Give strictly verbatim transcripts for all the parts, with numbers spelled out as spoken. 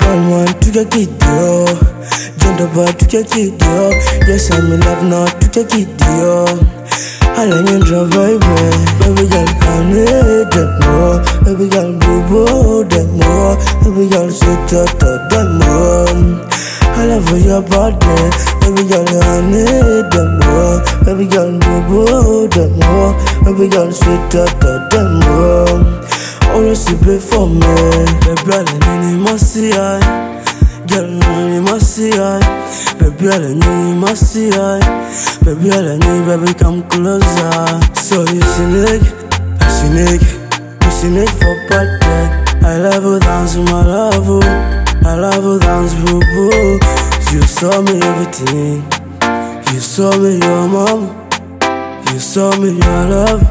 One to the kid, yo. Gender bar to the kid, yo. Yes, I'm in love now to the kid, yo. I like you drive, baby. Baby girl, I need that more. Baby girl, boo boo, that more. Baby girl, sit up, that more. I love your body. Baby girl, I need that more. Baby girl, boo boo, that more. Baby girl, sit up, that more. Always you play for me. Baby, I need you, must see I. Girl, you must see I. Baby, I need you, must see I. Baby, I need, baby, come closer. So you snake, I snake, you snake for party. I love you, dance, my love you. I love you, dance, boo boo. You saw me everything. You saw me your mom. You saw me your love.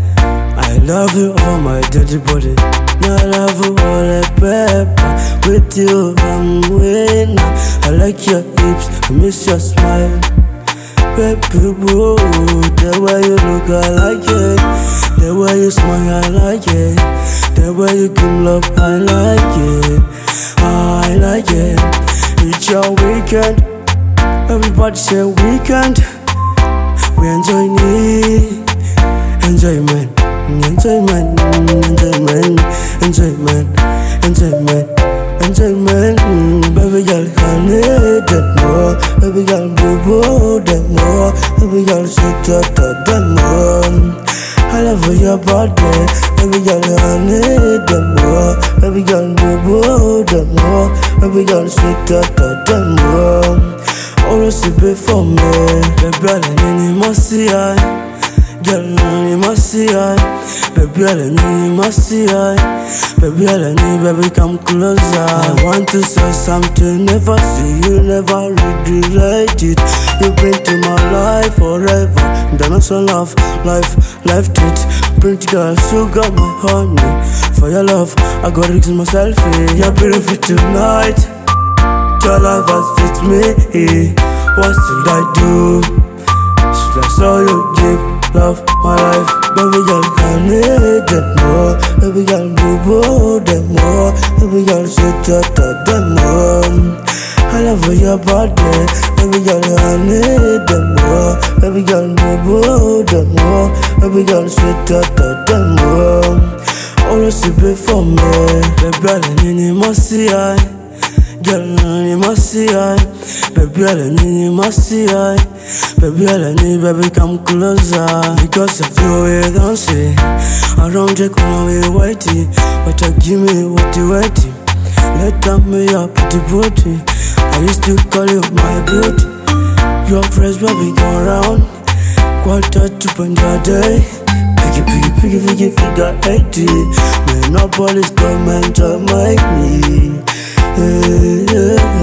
I love you for my dirty body. I love you all the pepper. With you, I'm winning. I like your hips, I miss your smile. Baby boo, the way you look, I like it. The way you smile, I like it. The way you give love, I like it. I like it. It's your weekend. Everybody say weekend. We enjoy it. Enjoyment, enjoyment, enjoyment, enjoyment, enjoyment, enjoyment. Baby girl, I need that more. Baby girl, boo boo, that more. Baby girl, sit up, that more. I love your body. Baby girl, I need that more. Baby girl, boo boo, that more. Baby girl, sit up, that more. Always you pay for me. Baby, I need you, must see I. Girl, you must see I. Baby, I need you, must see I. Baby, I need, baby, come closer. I want to say something, never see you, never regret it. You bring to my life forever. International love, life, life treat. Pretty girl, sugar, my honey. For your love, I gotta risk myself in. You're beautiful tonight. Your life has fit me. What should I do? Should I show you give? Love my life, baby girl, I need that more. Baby girl, boo boo, that more. Baby girl, sit up, that more. I love your body, baby girl, I need that more. Baby girl, boo boo, that more. Baby girl, sit up, that more. Always you pay for me. Baby, I need you, must see I. Girl, you must see I. Baby, I need you, must see I. Baby, I need, baby, come closer. Because of you, we don't see. I don't take when we waiting. But you give me what you waiting. Let up me up pretty booty. I used to call you my beauty. Your fresh baby go around. Quarter to Punjab day. Piggy, piggy, piggy, piggy, figure eighty. Man, no police don't meant to make me. Yeah, yeah.